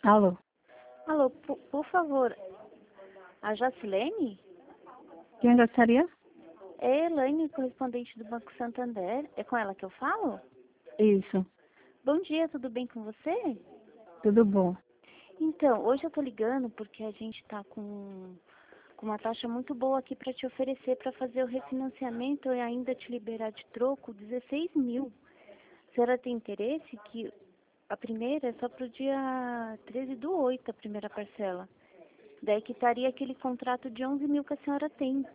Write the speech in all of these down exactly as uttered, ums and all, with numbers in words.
Alô, Alô, por, por favor, a Jacilene? quem gostaria? É Elaine, correspondente do Banco Santander. É com ela que eu falo? Isso, Bom dia, tudo bem com você? tudo bom. Então, hoje eu tô ligando porque a gente tá com, com uma taxa muito boa aqui para te oferecer para fazer o refinanciamento e ainda te liberar de troco dezesseis mil. A senhora tem interesse que a primeira é só pro dia treze do oito, a primeira parcela. Daí quitaria aquele contrato de onze mil que a senhora tem.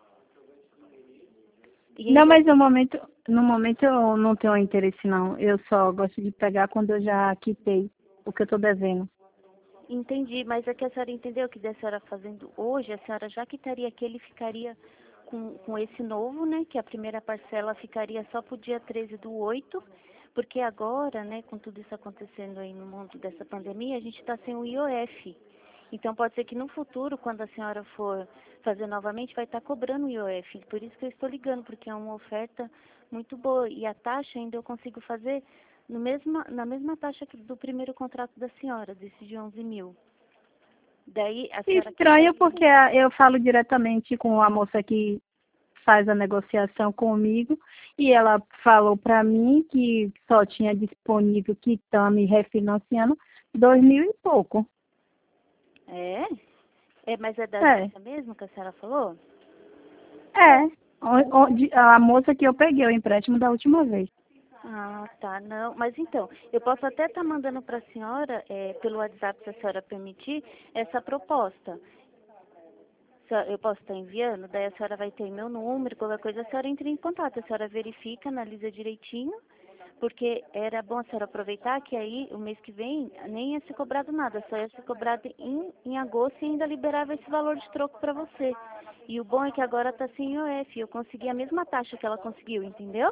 E Não, ainda mas no momento, no momento eu não tenho interesse não. Eu só gosto de pegar quando eu já quitei o que eu estou devendo. entendi, mas é que a senhora entendeu que da senhora fazendo hoje, a senhora já quitaria que ele ficaria com, com esse novo, né? Que a primeira parcela ficaria só pro dia treze do oito, porque agora, né, com tudo isso acontecendo aí no mundo dessa pandemia, a gente está sem o I O F. Então pode ser que no futuro, quando a senhora for fazer novamente, vai estar cobrando o I O F. Por isso que eu estou ligando, porque é uma oferta muito boa. E a taxa ainda eu consigo fazer no mesma, na mesma taxa que do primeiro contrato da senhora, desse de onze mil. Daí a senhora Estranho quitaria. porque a- eu falo diretamente com a moça que faz a negociação comigo e ela falou para mim que só tinha disponível quitando e refinanciando dois mil e pouco. É? É, mas é da É, agência mesmo que a senhora falou? é. O- onde- A moça que eu peguei o empréstimo da última vez. Ah, tá, não. Mas então, eu posso até estar mandando para a senhora, é, pelo WhatsApp, se a senhora permitir, essa proposta. Se Eu posso estar enviando, daí a senhora vai ter meu número, qualquer coisa, a senhora entra em contato, a senhora verifica, analisa direitinho, porque era bom a senhora aproveitar que aí o mês que vem nem ia ser cobrado nada, só ia ser cobrado em, em agosto e ainda liberava esse valor de troco para você. E o bom é que agora está sem I O F, eu consegui a mesma taxa que ela conseguiu, entendeu?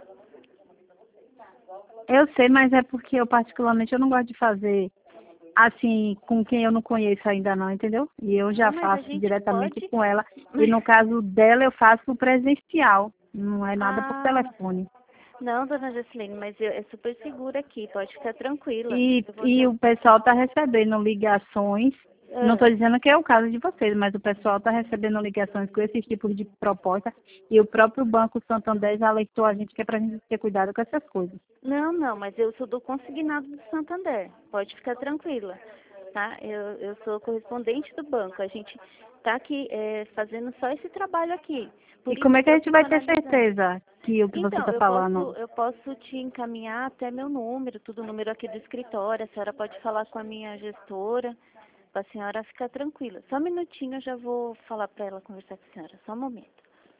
Eu sei, mas é porque eu particularmente eu não gosto de fazer assim com quem eu não conheço ainda não, entendeu? E eu Não, já mas a faço gente diretamente pode. com ela. E Mas, no caso dela eu faço presencial, não é nada por ah, telefone. não, dona Jacilene, mas eu, é super seguro aqui, pode ficar tranquila. E, Eu vou e já. o pessoal está recebendo ligações, não Ah, estou dizendo que é o caso de vocês, mas o pessoal está recebendo ligações com esses tipos de proposta e o próprio Banco Santander já alertou a gente que é para a gente ter cuidado com essas coisas. não, não, mas eu sou do consignado do Santander, pode ficar tranquila, tá? Eu, eu sou correspondente do banco, a gente tá aqui é, fazendo só esse trabalho aqui. E Por como isso é que que a eu gente fico vai ter analisando. certeza que o que você Então, está eu posso, falando? eu posso te encaminhar até meu número, tudo o número aqui do escritório. A senhora pode falar com a minha gestora, para a senhora ficar tranquila. Só um minutinho, eu já vou falar para ela conversar com a senhora. Só um momento.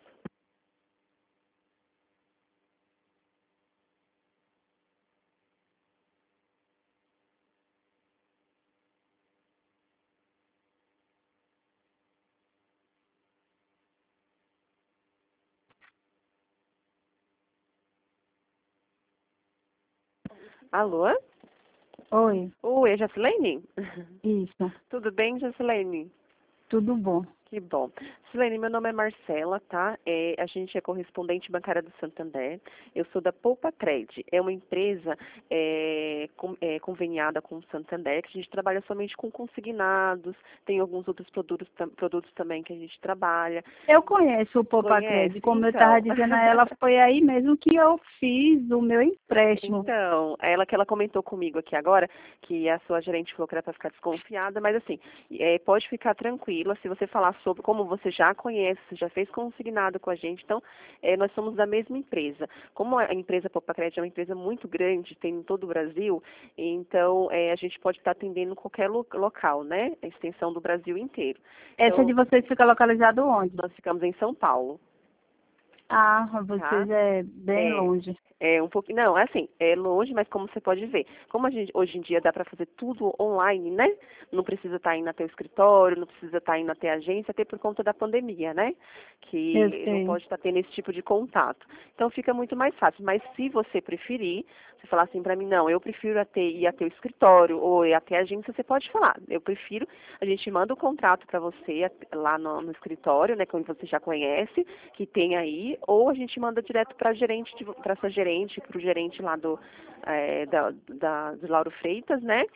Alô? Oi, Oi, é Jacilene? isso, Tudo bem, Jacilene? tudo bom. Que bom. Silene, meu nome é Marcela, tá? É, a gente é correspondente bancária do Santander. Eu sou da Poupa Cred. É uma empresa é, com- é, conveniada com o Santander, que a gente trabalha somente com consignados, tem alguns outros produtos, tam- produtos também que a gente trabalha. Eu conheço o Conhece? Popacred, como eu estava Então. dizendo a ela, foi aí mesmo que eu fiz o meu empréstimo. Então, ela que ela comentou comigo aqui agora, que a sua gerente falou que era para ficar desconfiada, mas assim, é, pode ficar tranquila se você falar sobre como você já conhece, você já fez consignado com a gente, então é, nós somos da mesma empresa. Como a empresa Popacred é uma empresa muito grande, tem em todo o Brasil, então é, a gente pode estar atendendo em qualquer lo- local, né? A extensão do Brasil inteiro. Essa de Então, vocês fica localizado onde? nós ficamos em São Paulo, Ah, tá? vocês é bem É, longe. é um pouquinho, não, é assim, é longe, mas como você pode ver, como a gente, hoje em dia dá para fazer tudo online, né? Não precisa estar indo até o escritório, não precisa estar indo até a agência, até por conta da pandemia, né? Eu Que não sei. pode estar tendo esse tipo de contato. Então fica muito mais fácil. Mas se você preferir, você falar assim para mim, não, eu prefiro até ir até o escritório ou ir até a agência, você pode falar. Eu prefiro, a gente manda o contrato para você lá no, no escritório, né, que você já conhece, que tem aí, ou a gente manda direto para gerente, para sua gerente, para o gerente lá do, é, da, da, do Lauro Freitas, né?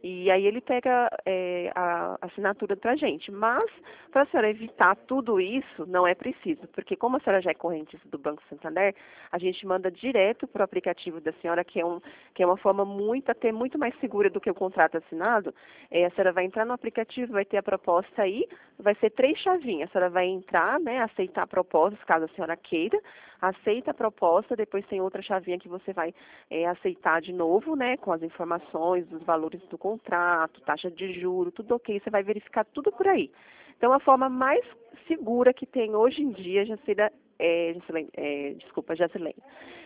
E aí ele pega é, a assinatura pra gente. Mas, para a senhora evitar tudo isso, não é preciso, porque como a senhora já é correntista do Banco Santander, a gente manda direto para o aplicativo da senhora, que é, um, que é uma forma muito, até muito mais segura do que o contrato assinado. É, a senhora vai entrar no aplicativo, vai ter a proposta aí, vai ser três chavinhas. A senhora vai entrar, né, aceitar a proposta, caso a senhora queira, aceita a proposta, depois tem outra chavinha que você vai é, aceitar de novo, né, com as informações, os valores do contrato, taxa de juro, tudo ok, você vai verificar tudo por aí. Então, a forma mais segura que tem hoje em dia, Jacira, é, Jacilene, é, desculpa, Jacilene,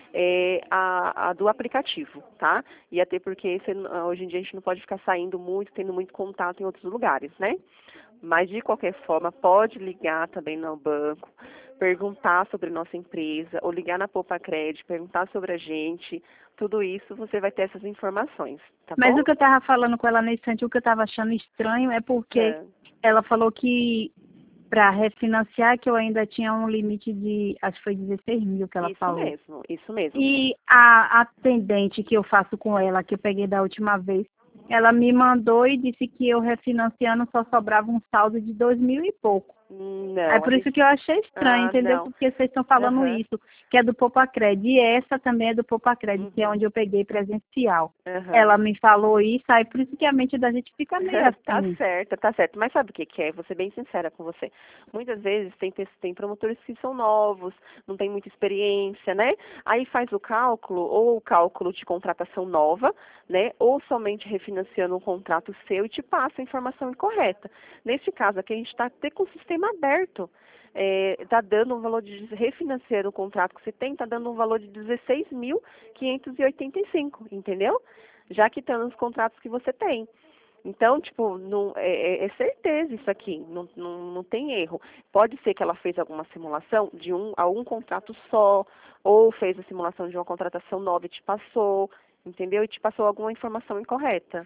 é a, a do aplicativo, tá? E até porque você, hoje em dia a gente não pode ficar saindo muito, tendo muito contato em outros lugares, né? Mas, de qualquer forma, pode ligar também no banco, perguntar sobre nossa empresa, ou ligar na Poupa Crédito, perguntar sobre a gente. Tudo isso você vai ter essas informações, tá Mas bom? o que eu estava falando com ela nesse instante, o que eu estava achando estranho é porque É. ela falou que para refinanciar que eu ainda tinha um limite de, acho que foi dezesseis mil que ela Isso falou. mesmo, isso mesmo. E a atendente que eu faço com ela, que eu peguei da última vez, ela me mandou e disse que eu refinanciando só sobrava um saldo de dois mil e pouco. Não, É por a isso gente... que eu achei estranho, Ah, entendeu? não. Porque vocês estão falando Aham. isso, que é do Poupa Crédito. E essa também é do Poupa Crédito, que é Uhum. onde eu peguei presencial. Aham. Ela me falou isso, aí por isso que a mente da gente fica meio Tá assim. certo, tá certo. Mas sabe o que que é? Vou ser bem sincera com você. Muitas vezes tem, pe- tem promotores que são novos, não tem muita experiência, né? Aí faz o cálculo, ou o cálculo de contratação nova, né? Ou somente refinanciando um contrato seu e te passa a informação incorreta. Neste caso aqui, a gente está até com o sistema aberto. Está dando um valor de refinanciar o contrato que você tem, está dando um valor de dezesseis mil quinhentos e oitenta e cinco, entendeu? Já quitando os contratos que você tem. Então, tipo, não, é, é- é certeza isso aqui, não, não, não tem erro. Pode ser que ela fez alguma simulação de um a um contrato só, ou fez a simulação de uma contratação nova e te passou, entendeu? E te passou alguma informação incorreta.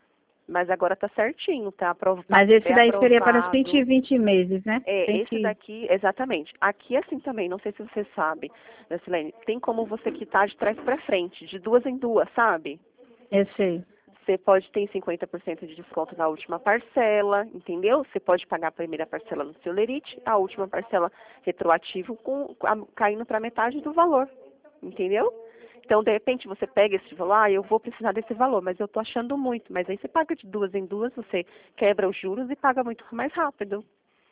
Mas agora tá certinho, tá? Aprov tá Mas esse daí seria para pré-aprovado. cento e vinte meses, né? É, esse cem. daqui, exatamente. Aqui assim também, não sei se você sabe, Silene, tem como você quitar de trás para frente, de duas em duas, sabe? Eu sei. Você pode ter cinquenta por cento de desconto na última parcela, entendeu? Você pode pagar a primeira parcela no seu lerite, a última parcela retroativo com, a, caindo para metade do valor, entendeu? Então, de repente, você pega esse valor, ah, eu vou precisar desse valor, mas eu estou achando muito. Mas aí você paga de duas em duas, você quebra os juros e paga muito mais rápido,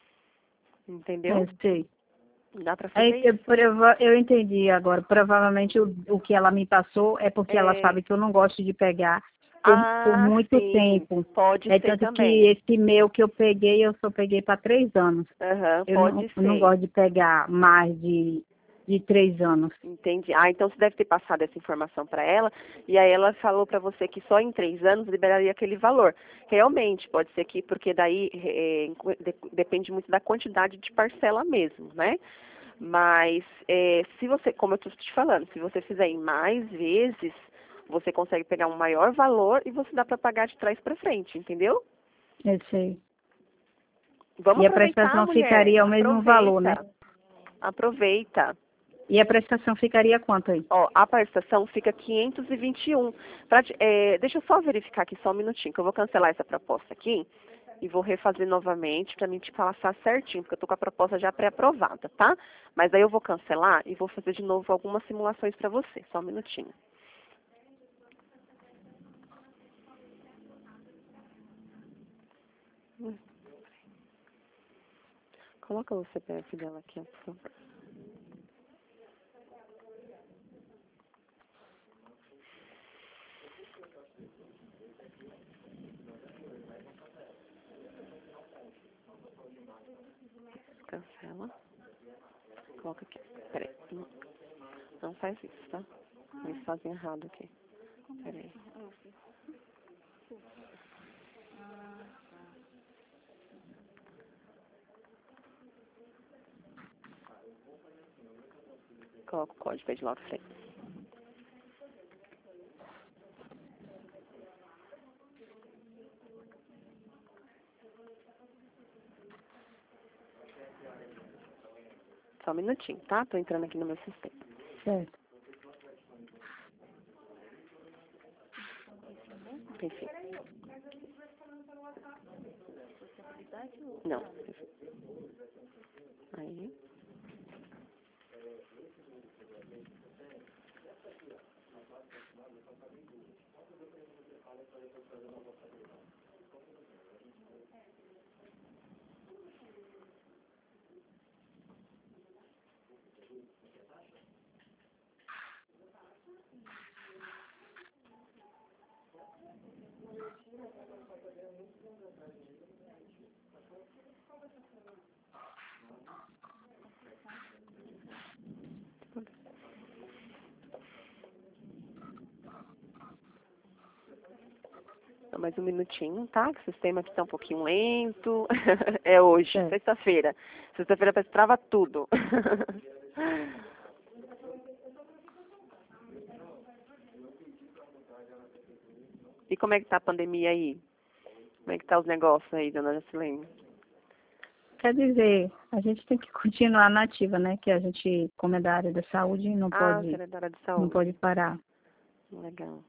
entendeu? Eu sei. Dá para Aí, fazer eu, isso. prova- eu entendi agora. Provavelmente o, o que ela me passou é porque ela É, sabe que eu não gosto de pegar por, por ah, muito sim, tempo. pode É ser tanto que também. esse meu que eu peguei, eu só peguei para três anos. Aham, Eu não, pode eu não ser. gosto de pegar mais de, de três anos. Entendi. Ah, então você deve ter passado essa informação para ela, e aí ela falou para você que só em três anos liberaria aquele valor. Realmente, pode ser que, porque daí é, de- depende muito da quantidade de parcela mesmo, né? Mas é, se você, como eu estou te falando, se você fizer em mais vezes, você consegue pegar um maior valor e você dá para pagar de trás para frente, entendeu? Eu sei. Vamos E a aproveitar, prestação mulher. ficaria o mesmo valor, né? Aproveita. Aproveita. E a prestação ficaria quanto aí? Ó, a prestação fica quinhentos e vinte e um. Pra te- é, deixa eu só verificar aqui só um minutinho, que eu vou cancelar essa proposta aqui e vou refazer novamente para mim te passar certinho, porque eu tô com a proposta já pré-aprovada, tá? Mas aí eu vou cancelar e vou fazer de novo algumas simulações para você. Só um minutinho. Hum. Coloca o C P F dela aqui, ó, por favor. Cancela. Coloca aqui. Peraí. Não, não faz isso, tá? Eles fazem errado aqui. Peraí. Coloca o código aí de Lauro Freitas. Só um minutinho, tá? Tô entrando aqui no meu sistema. Certo. Perfeito. verdade? Ou... Não. Aí. Mais um minutinho, tá? Que o sistema aqui tá um pouquinho lento. É hoje, É. sexta-feira. Sexta-feira parece que trava tudo. E como é que tá a pandemia aí? Como é que tá os negócios aí, dona Jacilene? Quer dizer, a gente tem que continuar na ativa, né? Que a gente, como é da área da saúde, não Ah, pode, você é da área de não saúde. pode parar. Legal.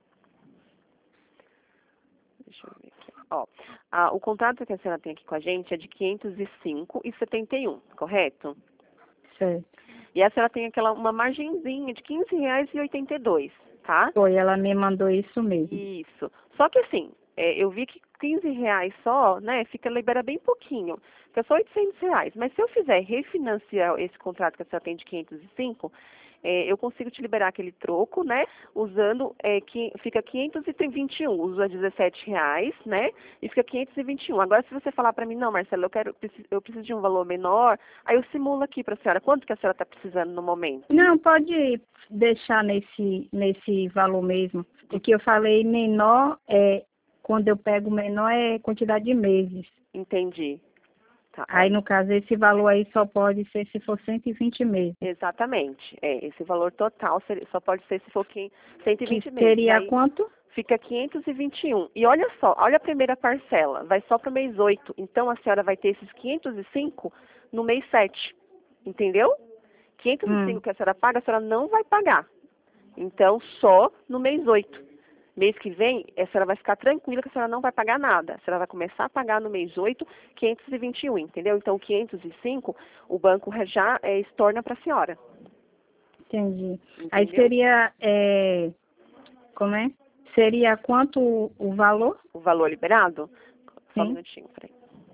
Deixa eu ver aqui. Ó, a, o contrato que a senhora tem aqui com a gente é de quinhentos e cinco reais e setenta e um, correto? Certo. E a senhora tem aquela, uma margenzinha de quinze reais e oitenta e dois, tá? Foi, ela me mandou isso mesmo. Isso. Só que assim, é, eu vi que quinze reais só, né, fica, libera bem pouquinho. Fica só oitocentos reais. Mas se eu fizer refinanciar esse contrato que a senhora tem de quinhentos e cinco, é, eu consigo te liberar aquele troco, né, usando, é, que fica quinhentos e vinte e um, usa dezessete reais, né, e fica quinhentos e vinte e um. Agora, se você falar para mim, não, Marcela, eu quero, eu preciso de um valor menor, aí eu simulo aqui para a senhora. Quanto que a senhora está precisando no momento? Não, pode deixar nesse, nesse valor mesmo. O que eu falei menor, é, quando eu pego menor, é quantidade de meses. Entendi. Tá, Aí, olha. no caso, esse valor aí só pode ser se for cento e vinte meses. Exatamente. É, esse valor total seria- só pode ser se for quin- cento e vinte Que meses. seria Aí quanto? fica quinhentos e vinte e um. E olha só, olha a primeira parcela, vai só para o mês oito. Então a senhora vai ter esses quinhentos e cinco no mês sete. Entendeu? quinhentos e cinco Hum, que a senhora paga, a senhora não vai pagar. Então, só no mês oito. Mês que vem, a senhora vai ficar tranquila que a senhora não vai pagar nada. A senhora vai começar a pagar no mês oito, quinhentos e vinte e um, entendeu? Então, quinhentos e cinco, o banco já é, estorna para a senhora. entendi. Aí Entendeu? seria, é, como é? Seria quanto o, o valor? O valor liberado? Só um Sim. minutinho, peraí.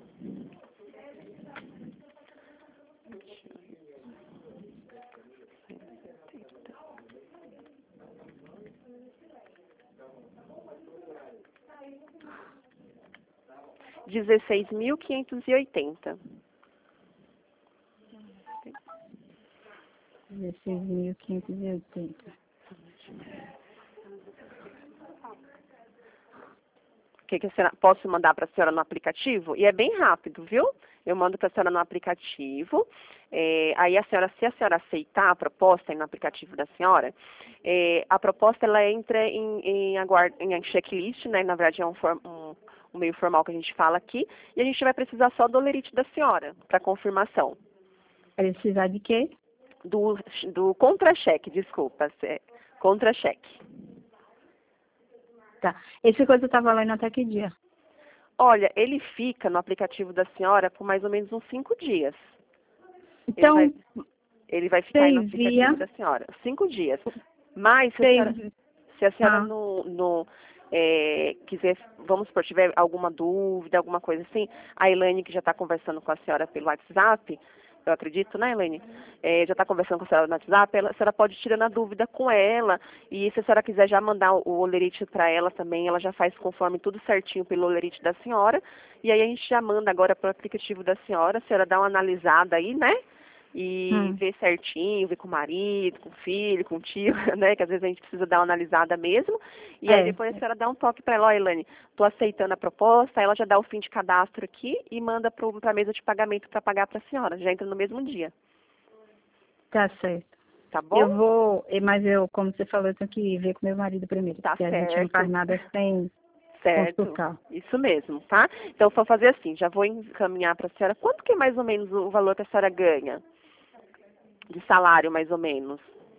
dezesseis mil quinhentos e oitenta. dezesseis mil quinhentos e oitenta. O que, que a senhora, posso mandar para a senhora no aplicativo? E é bem rápido, viu? Eu mando para a senhora no aplicativo. É, aí a senhora, se a senhora aceitar a proposta aí no aplicativo da senhora, é, a proposta ela entra em, em, aguardo, em checklist, né? Na verdade é um, form, um, um meio formal que a gente fala aqui. E a gente vai precisar só do olerite da senhora para confirmação. Precisar de quê? Do, do contra-cheque, desculpa. É, contra-cheque. Tá. Esse coisa tá valendo até que dia? Olha, ele fica no aplicativo da senhora por mais ou menos uns cinco dias. Então, Ele vai, ele vai ficar aí no seis aplicativo dias. da senhora. Cinco dias. Mas, se a senhora, Seis. se a senhora Ah, não, não é, quiser, vamos supor, tiver alguma dúvida, alguma coisa assim, a Elaine, que já está conversando com a senhora pelo WhatsApp, eu acredito, né, Elaine? É, já está conversando com a senhora no WhatsApp, ela, a senhora pode tirar na dúvida com ela. E se a senhora quiser já mandar o, o olerite para ela também, ela já faz conforme tudo certinho pelo olerite da senhora. E aí a gente já manda agora para o aplicativo da senhora, a senhora dá uma analisada aí, né? E hum, ver certinho, ver com o marido, com o filho, com o tio, né? Que às vezes a gente precisa dar uma analisada mesmo. E aí é. depois a senhora dá um toque para ela, ó, Elaine, estou aceitando a proposta, ela já dá o fim de cadastro aqui e manda para a mesa de pagamento para pagar para a senhora. Já entra no mesmo dia. Tá certo. Tá bom? Eu vou, eh, mas eu, como você falou, eu tenho que ver com meu marido primeiro, Tá porque a gente não faz certo. nada sem Certo. consultar. Isso mesmo, tá? Então, vou fazer assim, já vou encaminhar para a senhora. Quanto que é mais ou menos o valor que a senhora ganha? De salário, mais ou menos.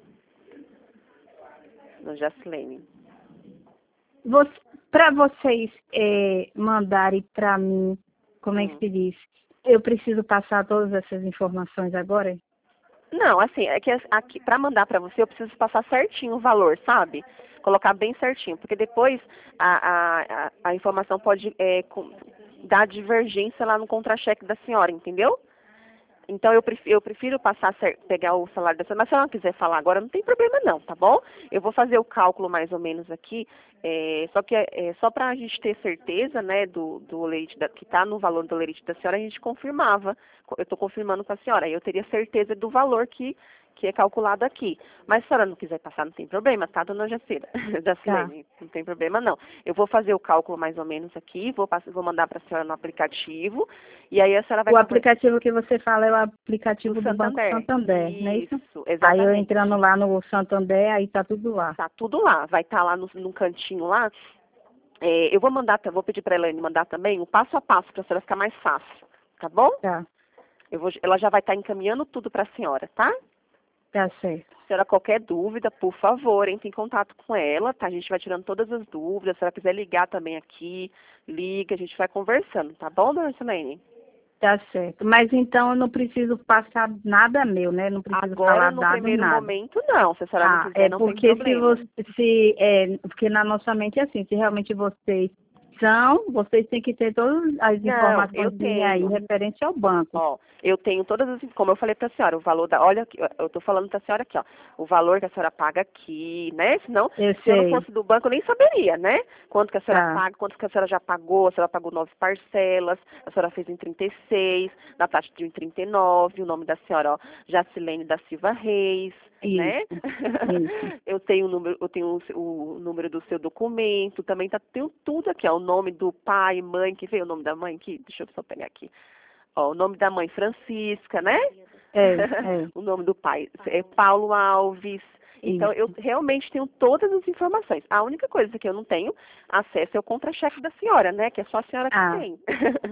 No Jacilene. Você, para vocês eh, mandarem para mim como é que Hum. se diz? Eu preciso passar todas essas informações agora? Não, assim, é que aqui, para mandar para você, eu preciso passar certinho o valor, sabe? Colocar bem certinho, porque depois a, a, a, a informação pode é, com, dar divergência lá no contra-cheque da senhora, entendeu? Então, eu prefiro, eu prefiro passar, cer- pegar o salário da senhora, mas se ela não quiser falar agora, não tem problema não, tá bom? Eu vou fazer o cálculo mais ou menos aqui, é, só que é, é só para a gente ter certeza, né, do, do leite, da, que está no valor do leite da senhora, a gente confirmava. Eu estou confirmando com a senhora, aí eu teria certeza do valor que, que é calculado aqui. Mas se a senhora não quiser passar, não tem problema, tá, dona Jacira? Jacilene, não tem problema não. Eu vou fazer o cálculo mais ou menos aqui, vou, pass- vou mandar para a senhora no aplicativo, e aí a senhora vai O conversar. aplicativo que você fala é o aplicativo Do do Banco Santander. Santander, não é isso? Isso, Aí eu exatamente. entrando lá no Santander, aí tá tudo lá. Tá tudo lá, vai estar lá no, no cantinho lá. É, eu vou mandar, vou pedir para a Elaine mandar também o passo a passo para a senhora ficar mais fácil, tá bom? Tá, Eu vou, ela já vai estar encaminhando tudo para a senhora, tá? tá certo. Se a senhora qualquer dúvida, por favor, entre em contato com ela, tá? A gente vai tirando todas as dúvidas. Se ela quiser ligar também aqui, liga, a gente vai conversando, tá bom, dona Elaine? Tá certo. Mas então eu não preciso passar nada meu, né? Não preciso Agora, falar no dado primeiro nada. momento, não. Se a senhora não Ah, quiser, é não tem porque se problema. você, se, é, porque na nossa mente é assim, se realmente vocês são, vocês têm que ter todas as Não, eu informações aí tenho. referente ao banco. Ó, eu tenho todas as, como eu falei para a senhora, o valor da, olha, aqui, ó, eu estou falando para a senhora aqui, ó, o valor que a senhora paga aqui, né? Senão, Eu se eu não sei, fosse do banco, eu nem saberia, né? Quanto que a senhora tá. paga, quanto que a senhora já pagou, a senhora pagou nove parcelas, a senhora fez em trinta e seis, na taxa de trinta e nove, o nome da senhora, ó, Jacilene da Silva Reis, né? Isso, isso. Eu tenho o número, eu tenho o, o número do seu documento, também tá, tenho tudo aqui, ó, o nome do pai, mãe, que veio o nome da mãe aqui, deixa eu só pegar aqui. Ó, o nome da mãe Francisca, né? É, é, O nome do pai é Paulo Alves. Então, isso. eu realmente tenho todas as informações. A única coisa que eu não tenho acesso é o contra-cheque da senhora, né? Que é só a senhora que Ah, tem.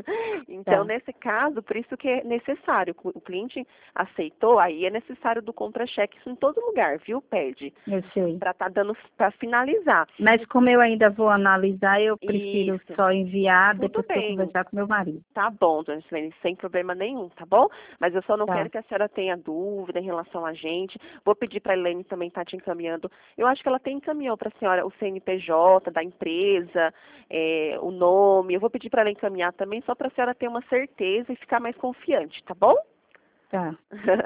Então, tá. nesse caso, por isso que é necessário. O cliente aceitou, aí é necessário do contra-cheque. Isso em todo lugar, viu? Pede. Eu sei. Para estar dando, para finalizar. Mas como eu ainda vou analisar, eu prefiro Isso. só enviar Tudo depois que eu bem. conversar com meu marido. Tá bom, dona Silene, sem problema nenhum, tá bom? Mas eu só não Tá. quero que a senhora tenha dúvida em relação a gente. Vou pedir para a Helene também estar te encaminhando. Eu acho que ela tem encaminhou para a senhora o C N P J da empresa, é, o nome. Eu vou pedir para ela encaminhar também, só para a senhora ter uma certeza e ficar mais confiante, tá bom? Tá.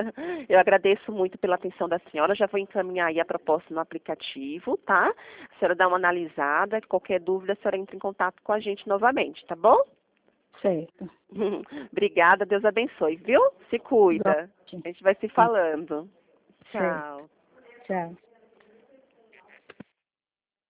Eu agradeço muito pela atenção da senhora. Já vou encaminhar aí a proposta no aplicativo, tá? A senhora dá uma analisada. Qualquer dúvida, a senhora entra em contato com a gente novamente, tá bom? Certo. Obrigada, Deus abençoe, viu? Se cuida. Gosto. A gente vai se falando. Certo. Tchau. Tchau.